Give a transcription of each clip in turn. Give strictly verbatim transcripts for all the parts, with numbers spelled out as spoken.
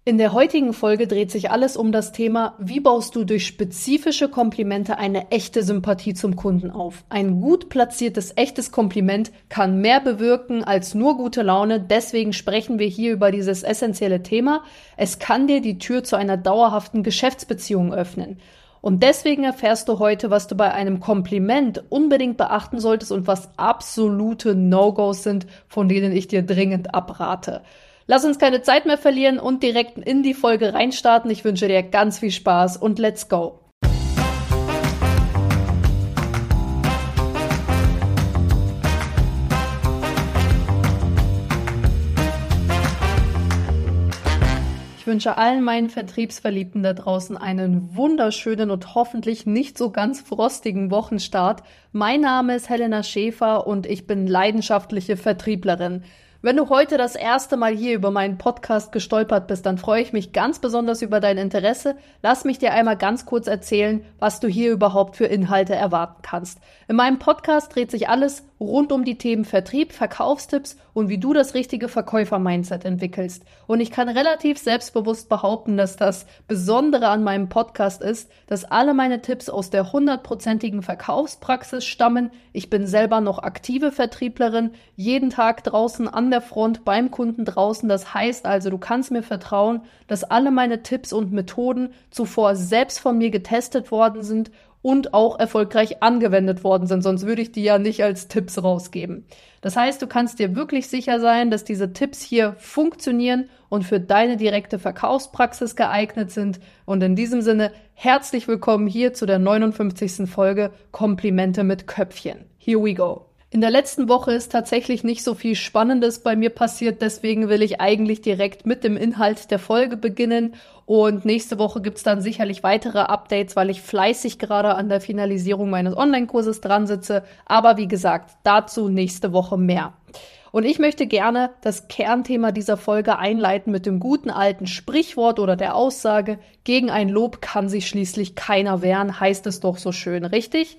In der heutigen Folge dreht sich alles um das Thema, wie baust du durch spezifische Komplimente eine echte Sympathie zum Kunden auf. Ein gut platziertes, echtes Kompliment kann mehr bewirken als nur gute Laune. Deswegen sprechen wir hier über dieses essentielle Thema. Es kann dir die Tür zu einer dauerhaften Geschäftsbeziehung öffnen. Und deswegen erfährst du heute, was du bei einem Kompliment unbedingt beachten solltest und was absolute No-Gos sind, von denen ich dir dringend abrate. Lass uns keine Zeit mehr verlieren und direkt in die Folge reinstarten. Ich wünsche dir ganz viel Spaß und let's go! Ich wünsche allen meinen Vertriebsverliebten da draußen einen wunderschönen und hoffentlich nicht so ganz frostigen Wochenstart. Mein Name ist Helena Schäfer und ich bin leidenschaftliche Vertrieblerin. Wenn du heute das erste Mal hier über meinen Podcast gestolpert bist, dann freue ich mich ganz besonders über dein Interesse. Lass mich dir einmal ganz kurz erzählen, was du hier überhaupt für Inhalte erwarten kannst. In meinem Podcast dreht sich alles rund um die Themen Vertrieb, Verkaufstipps und wie du das richtige Verkäufer-Mindset entwickelst. Und ich kann relativ selbstbewusst behaupten, dass das Besondere an meinem Podcast ist, dass alle meine Tipps aus der hundertprozentigen Verkaufspraxis stammen. Ich bin selber noch aktive Vertrieblerin, jeden Tag draußen an der Front beim Kunden draußen. Das heißt also, du kannst mir vertrauen, dass alle meine Tipps und Methoden zuvor selbst von mir getestet worden sind und auch erfolgreich angewendet worden sind, sonst würde ich die ja nicht als Tipps rausgeben. Das heißt, du kannst dir wirklich sicher sein, dass diese Tipps hier funktionieren und für deine direkte Verkaufspraxis geeignet sind. Und in diesem Sinne, herzlich willkommen hier zu der neunundfünfzigsten Folge Komplimente mit Köpfchen. Here we go. In der letzten Woche ist tatsächlich nicht so viel Spannendes bei mir passiert, deswegen will ich eigentlich direkt mit dem Inhalt der Folge beginnen und nächste Woche gibt's dann sicherlich weitere Updates, weil ich fleißig gerade an der Finalisierung meines Online-Kurses dran sitze, aber wie gesagt, dazu nächste Woche mehr. Und ich möchte gerne das Kernthema dieser Folge einleiten mit dem guten alten Sprichwort oder der Aussage, gegen ein Lob kann sich schließlich keiner wehren, heißt es doch so schön, richtig?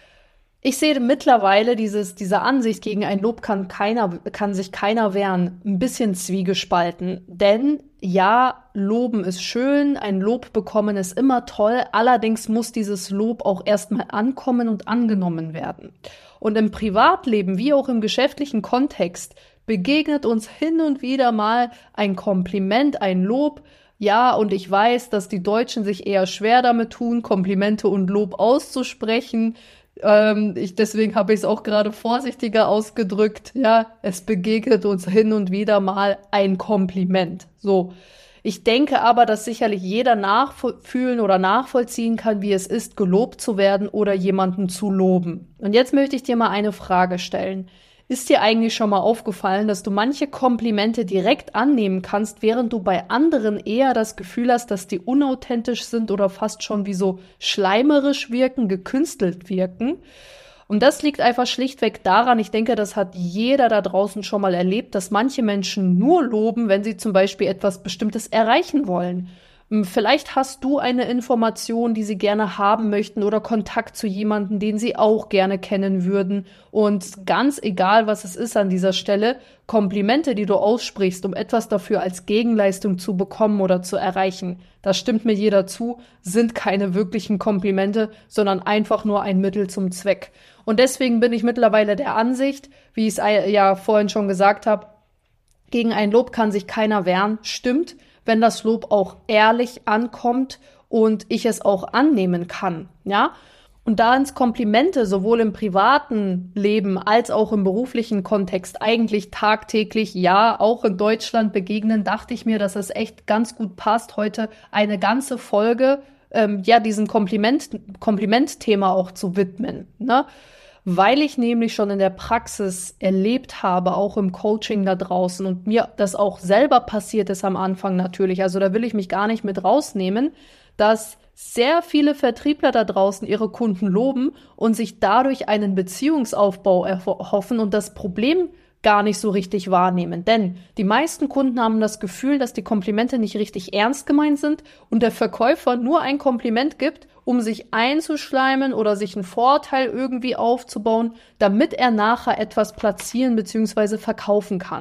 Ich sehe mittlerweile dieses, diese Ansicht, gegen ein Lob kann keiner, kann sich keiner wehren, ein bisschen zwiegespalten. Denn ja, Loben ist schön, ein Lob bekommen ist immer toll, allerdings muss dieses Lob auch erstmal ankommen und angenommen werden. Und im Privatleben wie auch im geschäftlichen Kontext begegnet uns hin und wieder mal ein Kompliment, ein Lob. Ja, und ich weiß, dass die Deutschen sich eher schwer damit tun, Komplimente und Lob auszusprechen. Ähm, ich, deswegen habe ich es auch gerade vorsichtiger ausgedrückt. Ja, es begegnet uns hin und wieder mal ein Kompliment. So. Ich denke aber, dass sicherlich jeder nachfühlen oder nachvollziehen kann, wie es ist, gelobt zu werden oder jemanden zu loben. Und jetzt möchte ich dir mal eine Frage stellen. Ist dir eigentlich schon mal aufgefallen, dass du manche Komplimente direkt annehmen kannst, während du bei anderen eher das Gefühl hast, dass die unauthentisch sind oder fast schon wie so schleimerisch wirken, gekünstelt wirken? Und das liegt einfach schlichtweg daran, ich denke, das hat jeder da draußen schon mal erlebt, dass manche Menschen nur loben, wenn sie zum Beispiel etwas Bestimmtes erreichen wollen. Vielleicht hast du eine Information, die sie gerne haben möchten oder Kontakt zu jemandem, den sie auch gerne kennen würden. Und ganz egal, was es ist an dieser Stelle, Komplimente, die du aussprichst, um etwas dafür als Gegenleistung zu bekommen oder zu erreichen, das stimmt mir jeder zu, sind keine wirklichen Komplimente, sondern einfach nur ein Mittel zum Zweck. Und deswegen bin ich mittlerweile der Ansicht, wie ich es ja vorhin schon gesagt habe, gegen ein Lob kann sich keiner wehren, stimmt, wenn das Lob auch ehrlich ankommt und ich es auch annehmen kann, ja. Und da uns Komplimente sowohl im privaten Leben als auch im beruflichen Kontext eigentlich tagtäglich, ja, auch in Deutschland begegnen, dachte ich mir, dass es echt ganz gut passt, heute eine ganze Folge, ähm, ja, diesem Kompliment, Komplimentthema auch zu widmen, ne? Weil ich nämlich schon in der Praxis erlebt habe, auch im Coaching da draußen und mir das auch selber passiert ist am Anfang natürlich, also da will ich mich gar nicht mit rausnehmen, dass sehr viele Vertriebler da draußen ihre Kunden loben und sich dadurch einen Beziehungsaufbau erhoffen und das Problem gar nicht so richtig wahrnehmen. Denn die meisten Kunden haben das Gefühl, dass die Komplimente nicht richtig ernst gemeint sind und der Verkäufer nur ein Kompliment gibt, um sich einzuschleimen oder sich einen Vorteil irgendwie aufzubauen, damit er nachher etwas platzieren bzw. verkaufen kann.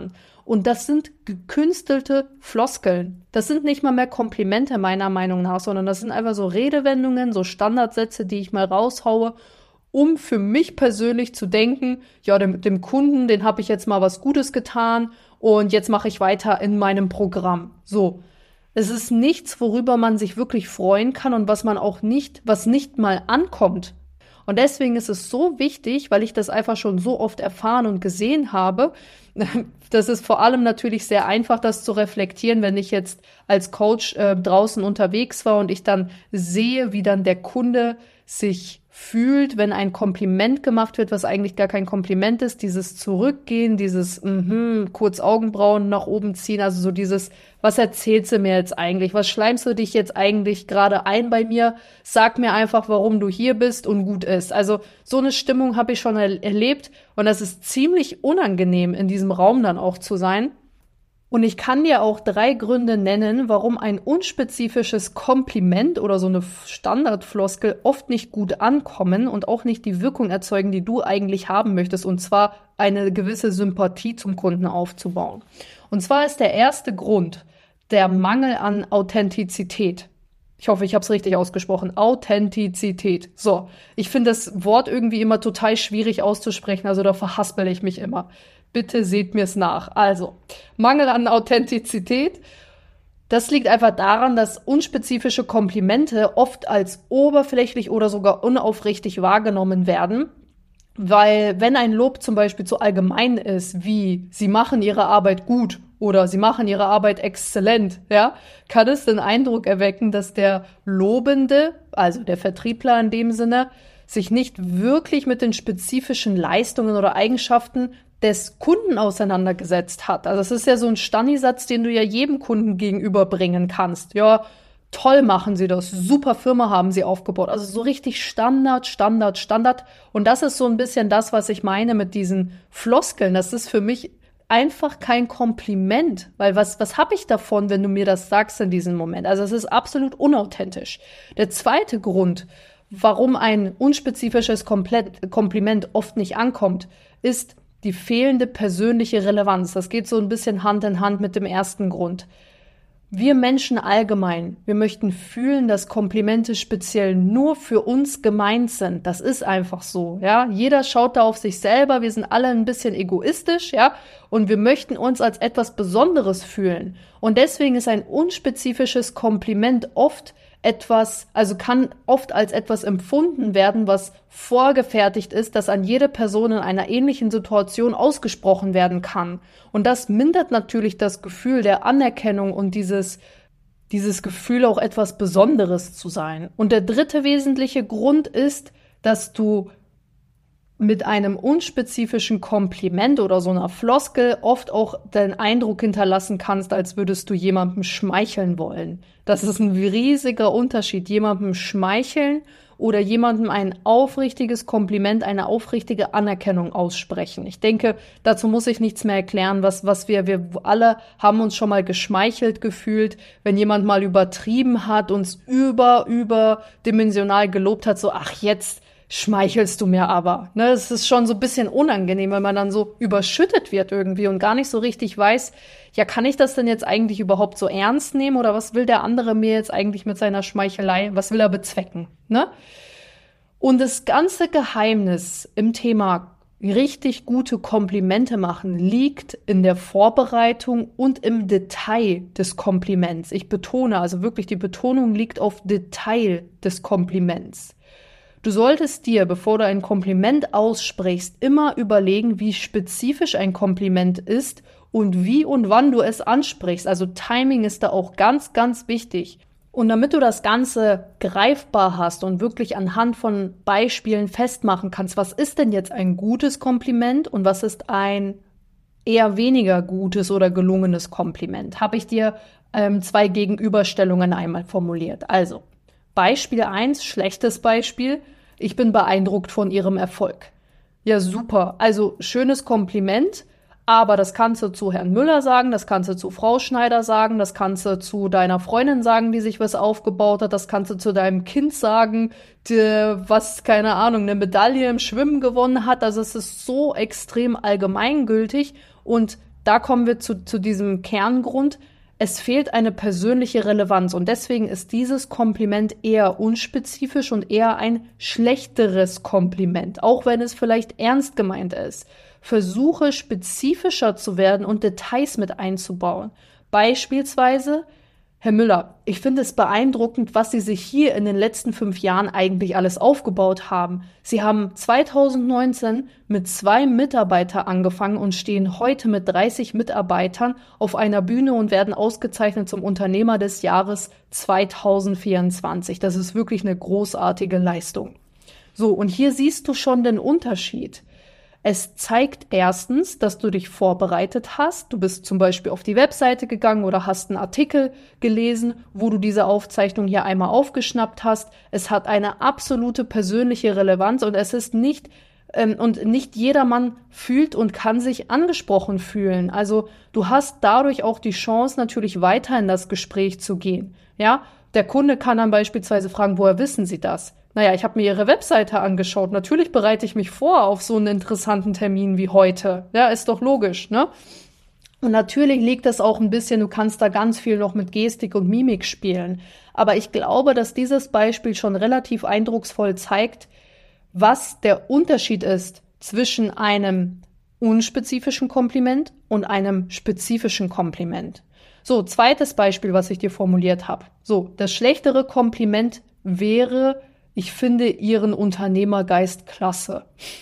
Und das sind gekünstelte Floskeln. Das sind nicht mal mehr Komplimente meiner Meinung nach, sondern das sind einfach so Redewendungen, so Standardsätze, die ich mal raushaue, um für mich persönlich zu denken, ja, dem, dem Kunden, den habe ich jetzt mal was Gutes getan und jetzt mache ich weiter in meinem Programm. So. Es ist nichts, worüber man sich wirklich freuen kann und was man auch nicht, was nicht mal ankommt. Und deswegen ist es so wichtig, weil ich das einfach schon so oft erfahren und gesehen habe. Das ist vor allem natürlich sehr einfach, das zu reflektieren, wenn ich jetzt als Coach äh, draußen unterwegs war und ich dann sehe, wie dann der Kunde sich fühlt, wenn ein Kompliment gemacht wird, was eigentlich gar kein Kompliment ist, dieses Zurückgehen, dieses mhm, kurz Augenbrauen nach oben ziehen, also so dieses, was erzählst du mir jetzt eigentlich, was schleimst du dich jetzt eigentlich gerade ein bei mir, sag mir einfach, warum du hier bist und gut ist. Also so eine Stimmung habe ich schon er- erlebt und das ist ziemlich unangenehm, in diesem Raum dann auch zu sein. Und ich kann dir auch drei Gründe nennen, warum ein unspezifisches Kompliment oder so eine Standardfloskel oft nicht gut ankommen und auch nicht die Wirkung erzeugen, die du eigentlich haben möchtest, und zwar eine gewisse Sympathie zum Kunden aufzubauen. Und zwar ist der erste Grund der Mangel an Authentizität. Ich hoffe, ich habe es richtig ausgesprochen. Authentizität. So, ich finde das Wort irgendwie immer total schwierig auszusprechen, also da verhaspel ich mich immer. Bitte seht mir's nach. Also, Mangel an Authentizität. Das liegt einfach daran, dass unspezifische Komplimente oft als oberflächlich oder sogar unaufrichtig wahrgenommen werden. Weil wenn ein Lob zum Beispiel zu allgemein ist, wie sie machen ihre Arbeit gut oder sie machen ihre Arbeit exzellent, ja, kann es den Eindruck erwecken, dass der Lobende, also der Vertriebler in dem Sinne, sich nicht wirklich mit den spezifischen Leistungen oder Eigenschaften des Kunden auseinandergesetzt hat. Also es ist ja so ein Standardsatz, den du ja jedem Kunden gegenüberbringen kannst. Ja, toll machen sie das, super Firma haben sie aufgebaut. Also so richtig Standard, Standard, Standard. Und das ist so ein bisschen das, was ich meine mit diesen Floskeln. Das ist für mich einfach kein Kompliment, weil was, was habe ich davon, wenn du mir das sagst in diesem Moment? Also es ist absolut unauthentisch. Der zweite Grund, warum ein unspezifisches Komplett, Kompliment oft nicht ankommt, ist die fehlende persönliche Relevanz. Das geht so ein bisschen Hand in Hand mit dem ersten Grund. Wir Menschen allgemein, wir möchten fühlen, dass Komplimente speziell nur für uns gemeint sind. Das ist einfach so, ja. Jeder schaut da auf sich selber. Wir sind alle ein bisschen egoistisch, ja. Und wir möchten uns als etwas Besonderes fühlen. Und deswegen ist ein unspezifisches Kompliment oft etwas, also kann oft als etwas empfunden werden, was vorgefertigt ist, das an jede Person in einer ähnlichen Situation ausgesprochen werden kann. Und das mindert natürlich das Gefühl der Anerkennung und dieses, dieses Gefühl, auch etwas Besonderes zu sein. Und der dritte wesentliche Grund ist, dass du mit einem unspezifischen Kompliment oder so einer Floskel oft auch den Eindruck hinterlassen kannst, als würdest du jemandem schmeicheln wollen. Das ist ein riesiger Unterschied, jemandem schmeicheln oder jemandem ein aufrichtiges Kompliment, eine aufrichtige Anerkennung aussprechen. Ich denke, dazu muss ich nichts mehr erklären, was, was wir, wir alle haben uns schon mal geschmeichelt gefühlt, wenn jemand mal übertrieben hat, uns über, überdimensional gelobt hat, so, ach, jetzt schmeichelst du mir aber. Ne, es ist schon so ein bisschen unangenehm, weil man dann so überschüttet wird irgendwie und gar nicht so richtig weiß, ja, kann ich das denn jetzt eigentlich überhaupt so ernst nehmen oder was will der andere mir jetzt eigentlich mit seiner Schmeichelei, was will er bezwecken, ne? Und das ganze Geheimnis im Thema richtig gute Komplimente machen liegt in der Vorbereitung und im Detail des Kompliments. Ich betone, also wirklich die Betonung liegt auf Detail des Kompliments. Du solltest dir, bevor du ein Kompliment aussprichst, immer überlegen, wie spezifisch ein Kompliment ist und wie und wann du es ansprichst. Also Timing ist da auch ganz, ganz wichtig. Und damit du das Ganze greifbar hast und wirklich anhand von Beispielen festmachen kannst, was ist denn jetzt ein gutes Kompliment und was ist ein eher weniger gutes oder gelungenes Kompliment, habe ich dir ähm, zwei Gegenüberstellungen einmal formuliert. Also Beispiel eins, schlechtes Beispiel. Ich bin beeindruckt von Ihrem Erfolg. Ja, super. Also schönes Kompliment, aber das kannst du zu Herrn Müller sagen, das kannst du zu Frau Schneider sagen, das kannst du zu deiner Freundin sagen, die sich was aufgebaut hat, das kannst du zu deinem Kind sagen, die, was, keine Ahnung, eine Medaille im Schwimmen gewonnen hat. Also es ist so extrem allgemeingültig und da kommen wir zu, zu diesem Kerngrund. Es fehlt eine persönliche Relevanz und deswegen ist dieses Kompliment eher unspezifisch und eher ein schlechteres Kompliment, auch wenn es vielleicht ernst gemeint ist. Versuche spezifischer zu werden und Details mit einzubauen. Beispielsweise: Herr Müller, ich finde es beeindruckend, was Sie sich hier in den letzten fünf Jahren eigentlich alles aufgebaut haben. Sie haben zweitausendneunzehn mit zwei Mitarbeitern angefangen und stehen heute mit dreißig Mitarbeitern auf einer Bühne und werden ausgezeichnet zum Unternehmer des Jahres zweitausendvierundzwanzig. Das ist wirklich eine großartige Leistung. So, und hier siehst du schon den Unterschied. Es zeigt erstens, dass du dich vorbereitet hast. Du bist zum Beispiel auf die Webseite gegangen oder hast einen Artikel gelesen, wo du diese Aufzeichnung hier einmal aufgeschnappt hast. Es hat eine absolute persönliche Relevanz und es ist nicht, ähm, und nicht jedermann fühlt und kann sich angesprochen fühlen. Also du hast dadurch auch die Chance, natürlich weiter in das Gespräch zu gehen. Ja, der Kunde kann dann beispielsweise fragen, woher wissen Sie das? Naja, ich habe mir Ihre Webseite angeschaut. Natürlich bereite ich mich vor auf so einen interessanten Termin wie heute. Ja, ist doch logisch, ne? Und natürlich liegt das auch ein bisschen, du kannst da ganz viel noch mit Gestik und Mimik spielen. Aber ich glaube, dass dieses Beispiel schon relativ eindrucksvoll zeigt, was der Unterschied ist zwischen einem unspezifischen Kompliment und einem spezifischen Kompliment. So, zweites Beispiel, was ich dir formuliert habe. So, das schlechtere Kompliment wäre: Ich finde Ihren Unternehmergeist klasse.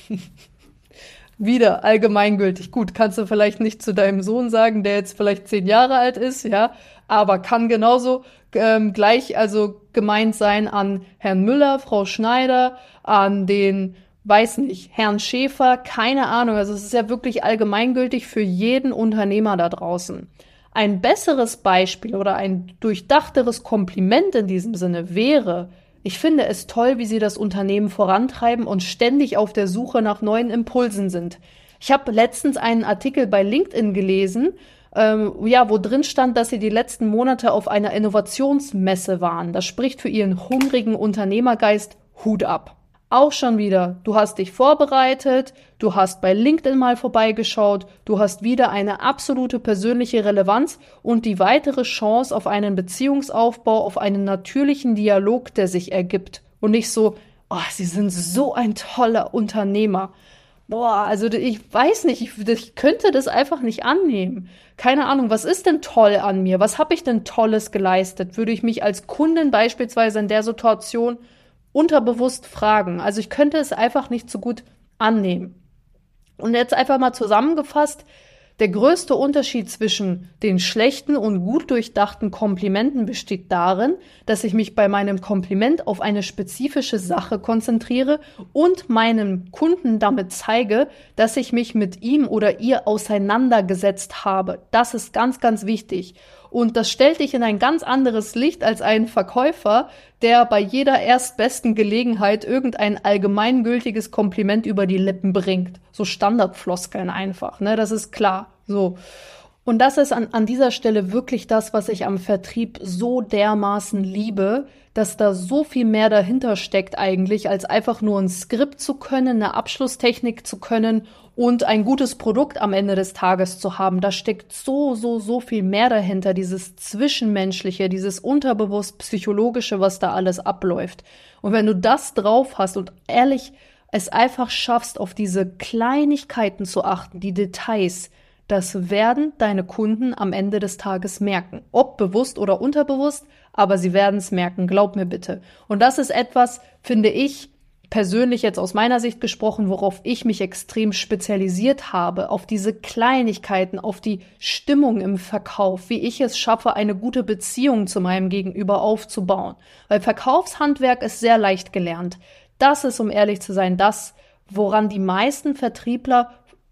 Wieder allgemeingültig. Gut, kannst du vielleicht nicht zu deinem Sohn sagen, der jetzt vielleicht zehn Jahre alt ist, ja, aber kann genauso ähm, gleich also gemeint sein an Herrn Müller, Frau Schneider, an den, weiß nicht, Herrn Schäfer, keine Ahnung. Also es ist ja wirklich allgemeingültig für jeden Unternehmer da draußen. Ein besseres Beispiel oder ein durchdachteres Kompliment in diesem Sinne wäre: Ich finde es toll, wie Sie das Unternehmen vorantreiben und ständig auf der Suche nach neuen Impulsen sind. Ich habe letztens einen Artikel bei LinkedIn gelesen, ähm, ja, wo drin stand, dass Sie die letzten Monate auf einer Innovationsmesse waren. Das spricht für Ihren hungrigen Unternehmergeist. Hut ab. Auch schon wieder, du hast dich vorbereitet, du hast bei LinkedIn mal vorbeigeschaut, du hast wieder eine absolute persönliche Relevanz und die weitere Chance auf einen Beziehungsaufbau, auf einen natürlichen Dialog, der sich ergibt. Und nicht so: Oh, Sie sind so ein toller Unternehmer. Boah, also ich weiß nicht, ich, ich könnte das einfach nicht annehmen. Keine Ahnung, was ist denn toll an mir? Was habe ich denn Tolles geleistet? Würde ich mich als Kundin beispielsweise in der Situation unterbewusst fragen. Also ich könnte es einfach nicht so gut annehmen. Und jetzt einfach mal zusammengefasst: Der größte Unterschied zwischen den schlechten und gut durchdachten Komplimenten besteht darin, dass ich mich bei meinem Kompliment auf eine spezifische Sache konzentriere und meinem Kunden damit zeige, dass ich mich mit ihm oder ihr auseinandergesetzt habe. Das ist ganz, ganz wichtig. Und das stellt dich in ein ganz anderes Licht als ein Verkäufer, der bei jeder erstbesten Gelegenheit irgendein allgemeingültiges Kompliment über die Lippen bringt. So Standardfloskeln einfach, ne? Das ist klar. So. Und das ist an, an dieser Stelle wirklich das, was ich am Vertrieb so dermaßen liebe, dass da so viel mehr dahinter steckt eigentlich, als einfach nur ein Skript zu können, eine Abschlusstechnik zu können und ein gutes Produkt am Ende des Tages zu haben. Da steckt so, so, so viel mehr dahinter, dieses Zwischenmenschliche, dieses unterbewusst Psychologische, was da alles abläuft. Und wenn du das drauf hast und ehrlich es einfach schaffst, auf diese Kleinigkeiten zu achten, die Details, das werden deine Kunden am Ende des Tages merken. Ob bewusst oder unterbewusst, aber sie werden es merken, glaub mir bitte. Und das ist etwas, finde ich, persönlich jetzt aus meiner Sicht gesprochen, worauf ich mich extrem spezialisiert habe, auf diese Kleinigkeiten, auf die Stimmung im Verkauf, wie ich es schaffe, eine gute Beziehung zu meinem Gegenüber aufzubauen. Weil Verkaufshandwerk ist sehr leicht gelernt. Das ist, um ehrlich zu sein, das, woran die meisten Vertriebler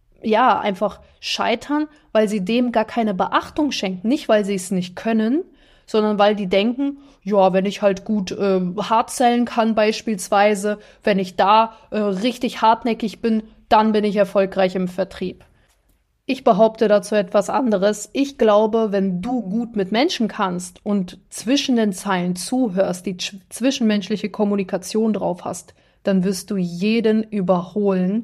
ja einfach scheitern, weil sie dem gar keine Beachtung schenken. Nicht, weil sie es nicht können, sondern weil die denken, ja, wenn ich halt gut äh, hart sellen kann beispielsweise, wenn ich da äh, richtig hartnäckig bin, dann bin ich erfolgreich im Vertrieb. Ich behaupte dazu etwas anderes. Ich glaube, wenn du gut mit Menschen kannst und zwischen den Zeilen zuhörst, die sch- zwischenmenschliche Kommunikation drauf hast, dann wirst du jeden überholen,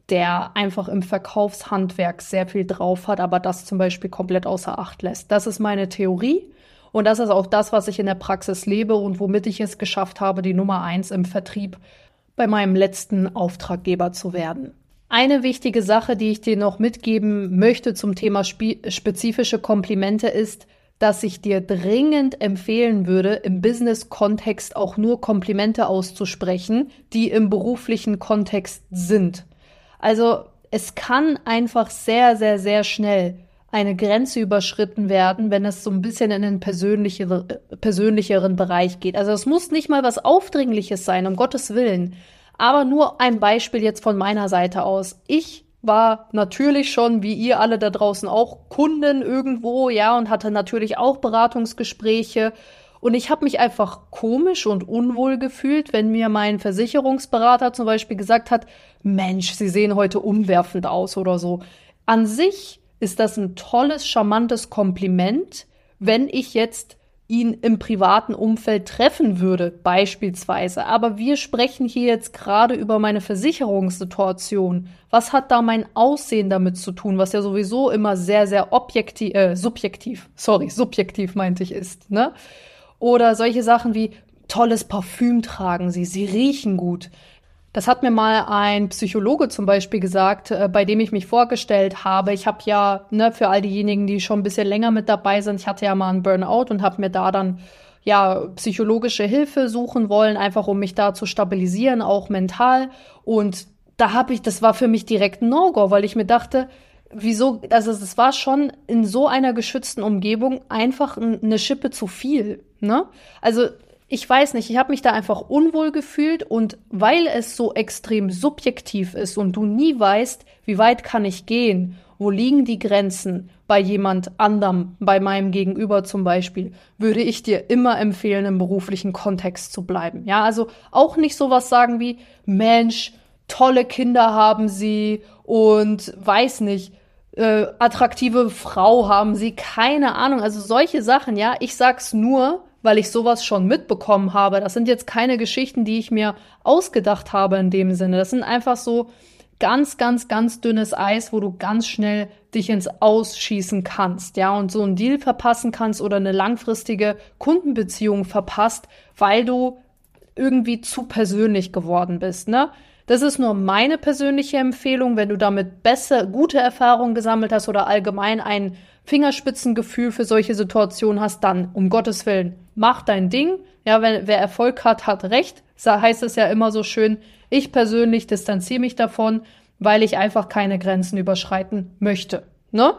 der einfach im Verkaufshandwerk sehr viel drauf hat, aber das zum Beispiel komplett außer Acht lässt. Das ist meine Theorie und das ist auch das, was ich in der Praxis lebe und womit ich es geschafft habe, die Nummer eins im Vertrieb bei meinem letzten Auftraggeber zu werden. Eine wichtige Sache, die ich dir noch mitgeben möchte zum Thema spe- spezifische Komplimente ist, dass ich dir dringend empfehlen würde, im Business-Kontext auch nur Komplimente auszusprechen, die im beruflichen Kontext sind. Also es kann einfach sehr, sehr, sehr schnell eine Grenze überschritten werden, wenn es so ein bisschen in den persönlicheren, persönlicheren Bereich geht. Also es muss nicht mal was Aufdringliches sein, um Gottes Willen. Aber nur ein Beispiel jetzt von meiner Seite aus. Ich war natürlich schon, wie ihr alle da draußen auch, Kundin irgendwo, ja, und hatte natürlich auch Beratungsgespräche. Und ich habe mich einfach komisch und unwohl gefühlt, wenn mir mein Versicherungsberater zum Beispiel gesagt hat, Mensch, Sie sehen heute umwerfend aus oder so. An sich ist das ein tolles, charmantes Kompliment, wenn ich jetzt ihn im privaten Umfeld treffen würde, beispielsweise. Aber wir sprechen hier jetzt gerade über meine Versicherungssituation. Was hat da mein Aussehen damit zu tun, was ja sowieso immer sehr, sehr objektiv, äh, subjektiv, sorry, subjektiv meinte ich ist, ne? Oder solche Sachen wie tolles Parfüm tragen Sie, Sie riechen gut. Das hat mir mal ein Psychologe zum Beispiel gesagt, äh, bei dem ich mich vorgestellt habe. Ich habe ja, ne, für all diejenigen, die schon ein bisschen länger mit dabei sind, ich hatte ja mal einen Burnout und habe mir da dann ja psychologische Hilfe suchen wollen, einfach um mich da zu stabilisieren, auch mental. Und da habe ich, das war für mich direkt ein No-Go, weil ich mir dachte, wieso, also es war schon in so einer geschützten Umgebung einfach eine Schippe zu viel, ne? Also ich weiß nicht, ich habe mich da einfach unwohl gefühlt und weil es so extrem subjektiv ist und du nie weißt, wie weit kann ich gehen, wo liegen die Grenzen bei jemand anderem, bei meinem Gegenüber zum Beispiel, würde ich dir immer empfehlen, im beruflichen Kontext zu bleiben. Ja, also auch nicht sowas sagen wie, Mensch, tolle Kinder haben sie und weiß nicht, äh, attraktive Frau haben sie, keine Ahnung, also solche Sachen, ja, ich sag's nur, weil ich sowas schon mitbekommen habe. Das sind jetzt keine Geschichten, die ich mir ausgedacht habe in dem Sinne. Das sind einfach so ganz, ganz, ganz dünnes Eis, wo du ganz schnell dich ins Ausschießen kannst, ja, und so einen Deal verpassen kannst oder eine langfristige Kundenbeziehung verpasst, weil du irgendwie zu persönlich geworden bist, ne? Das ist nur meine persönliche Empfehlung, wenn du damit besser, gute Erfahrungen gesammelt hast oder allgemein ein Fingerspitzengefühl für solche Situationen hast, dann, um Gottes Willen, mach dein Ding. Ja, wenn, wer Erfolg hat, hat Recht. So heißt es ja immer so schön. Ich persönlich distanziere mich davon, weil ich einfach keine Grenzen überschreiten möchte, ne?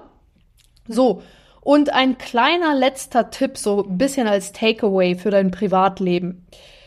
So. Und ein kleiner letzter Tipp, so ein bisschen als Takeaway für dein Privatleben.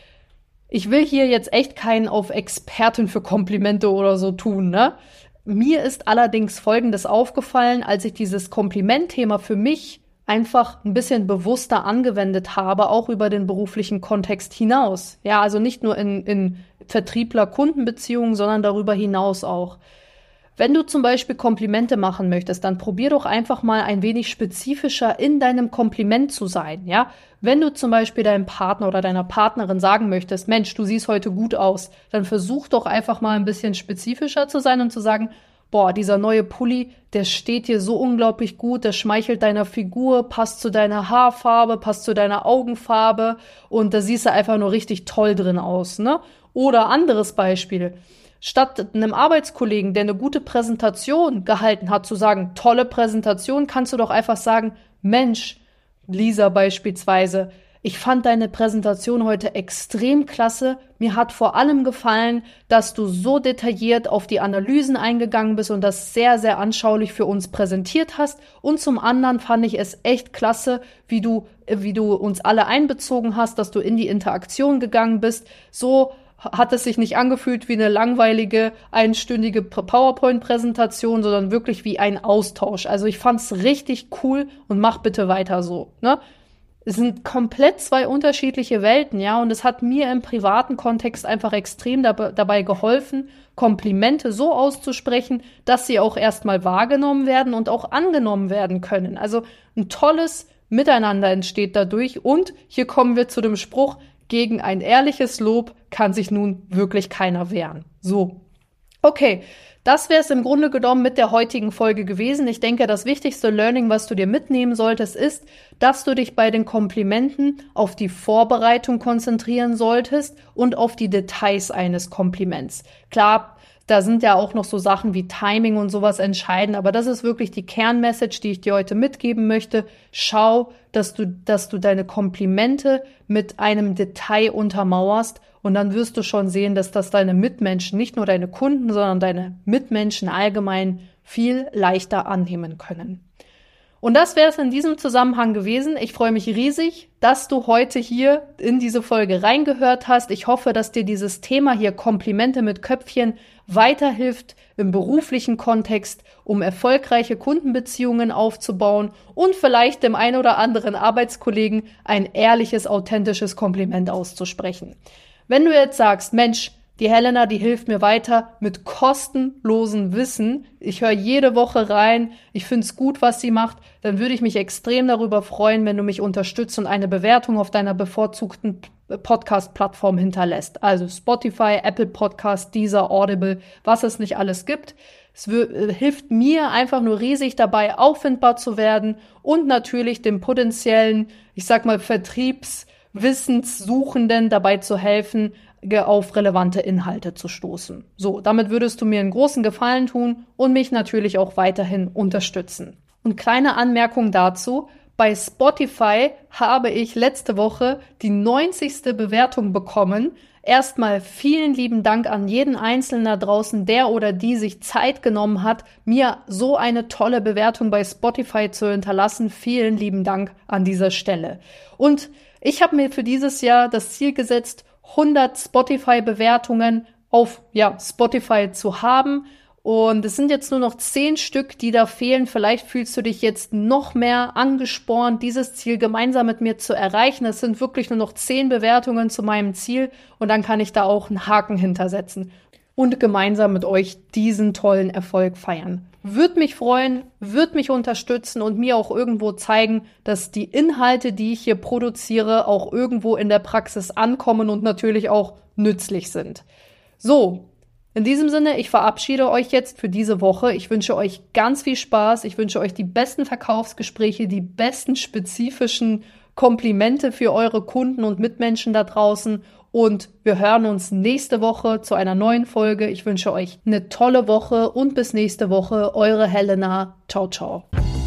Ich will hier jetzt echt keinen auf Expertin für Komplimente oder so tun, ne? Mir ist allerdings Folgendes aufgefallen, als ich dieses Komplimentthema für mich einfach ein bisschen bewusster angewendet habe, auch über den beruflichen Kontext hinaus. Ja, also nicht nur in, in Vertriebler-Kundenbeziehungen, sondern darüber hinaus auch. Wenn du zum Beispiel Komplimente machen möchtest, dann probier doch einfach mal ein wenig spezifischer in deinem Kompliment zu sein, ja? Wenn du zum Beispiel deinem Partner oder deiner Partnerin sagen möchtest, Mensch, du siehst heute gut aus, dann versuch doch einfach mal ein bisschen spezifischer zu sein und zu sagen, boah, dieser neue Pulli, der steht dir so unglaublich gut, der schmeichelt deiner Figur, passt zu deiner Haarfarbe, passt zu deiner Augenfarbe und da siehst du einfach nur richtig toll drin aus, ne? Oder anderes Beispiel. Statt einem Arbeitskollegen, der eine gute Präsentation gehalten hat, zu sagen, tolle Präsentation, kannst du doch einfach sagen, Mensch, Lisa beispielsweise, ich fand deine Präsentation heute extrem klasse. Mir hat vor allem gefallen, dass du so detailliert auf die Analysen eingegangen bist und das sehr, sehr anschaulich für uns präsentiert hast. Und zum anderen fand ich es echt klasse, wie du, wie du uns alle einbezogen hast, dass du in die Interaktion gegangen bist. So hat es sich nicht angefühlt wie eine langweilige, einstündige PowerPoint-Präsentation, sondern wirklich wie ein Austausch. Also ich fand's richtig cool und mach bitte weiter so, ne? Es sind komplett zwei unterschiedliche Welten, ja, und es hat mir im privaten Kontext einfach extrem dab- dabei geholfen, Komplimente so auszusprechen, dass sie auch erstmal wahrgenommen werden und auch angenommen werden können. Also ein tolles Miteinander entsteht dadurch und hier kommen wir zu dem Spruch, gegen ein ehrliches Lob kann sich nun wirklich keiner wehren. So. Okay, das wäre es im Grunde genommen mit der heutigen Folge gewesen. Ich denke, das wichtigste Learning, was du dir mitnehmen solltest, ist, dass du dich bei den Komplimenten auf die Vorbereitung konzentrieren solltest und auf die Details eines Kompliments. Klar, da sind ja auch noch so Sachen wie Timing und sowas entscheidend, aber das ist wirklich die Kernmessage, die ich dir heute mitgeben möchte. Schau, dass du, dass du deine Komplimente mit einem Detail untermauerst und dann wirst du schon sehen, dass das deine Mitmenschen, nicht nur deine Kunden, sondern deine Mitmenschen allgemein viel leichter annehmen können. Und das wäre es in diesem Zusammenhang gewesen. Ich freue mich riesig, dass du heute hier in diese Folge reingehört hast. Ich hoffe, dass dir dieses Thema hier Komplimente mit Köpfchen weiterhilft im beruflichen Kontext, um erfolgreiche Kundenbeziehungen aufzubauen und vielleicht dem ein oder anderen Arbeitskollegen ein ehrliches, authentisches Kompliment auszusprechen. Wenn du jetzt sagst, Mensch, die Helena, die hilft mir weiter mit kostenlosem Wissen. Ich höre jede Woche rein. Ich finde es gut, was sie macht. Dann würde ich mich extrem darüber freuen, wenn du mich unterstützt und eine Bewertung auf deiner bevorzugten Podcast-Plattform hinterlässt. Also Spotify, Apple Podcast, Deezer, Audible, was es nicht alles gibt. Es w- hilft mir einfach nur riesig dabei, auffindbar zu werden und natürlich dem potenziellen, ich sag mal, Vertriebswissenssuchenden dabei zu helfen, auf relevante Inhalte zu stoßen. So, damit würdest du mir einen großen Gefallen tun und mich natürlich auch weiterhin unterstützen. Und kleine Anmerkung dazu: Bei Spotify habe ich letzte Woche die neunzigste Bewertung bekommen. Erstmal vielen lieben Dank an jeden Einzelnen da draußen, der oder die sich Zeit genommen hat, mir so eine tolle Bewertung bei Spotify zu hinterlassen. Vielen lieben Dank an dieser Stelle. Und ich habe mir für dieses Jahr das Ziel gesetzt, hundert Spotify-Bewertungen auf ja, Spotify zu haben. Und es sind jetzt nur noch zehn Stück, die da fehlen. Vielleicht fühlst du dich jetzt noch mehr angespornt, dieses Ziel gemeinsam mit mir zu erreichen. Es sind wirklich nur noch zehn Bewertungen zu meinem Ziel und dann kann ich da auch einen Haken hintersetzen und gemeinsam mit euch diesen tollen Erfolg feiern. Würde mich freuen, würde mich unterstützen und mir auch irgendwo zeigen, dass die Inhalte, die ich hier produziere, auch irgendwo in der Praxis ankommen und natürlich auch nützlich sind. So, in diesem Sinne, ich verabschiede euch jetzt für diese Woche. Ich wünsche euch ganz viel Spaß. Ich wünsche euch die besten Verkaufsgespräche, die besten spezifischen Komplimente für eure Kunden und Mitmenschen da draußen. Und wir hören uns nächste Woche zu einer neuen Folge. Ich wünsche euch eine tolle Woche und bis nächste Woche. Eure Helena. Ciao, ciao.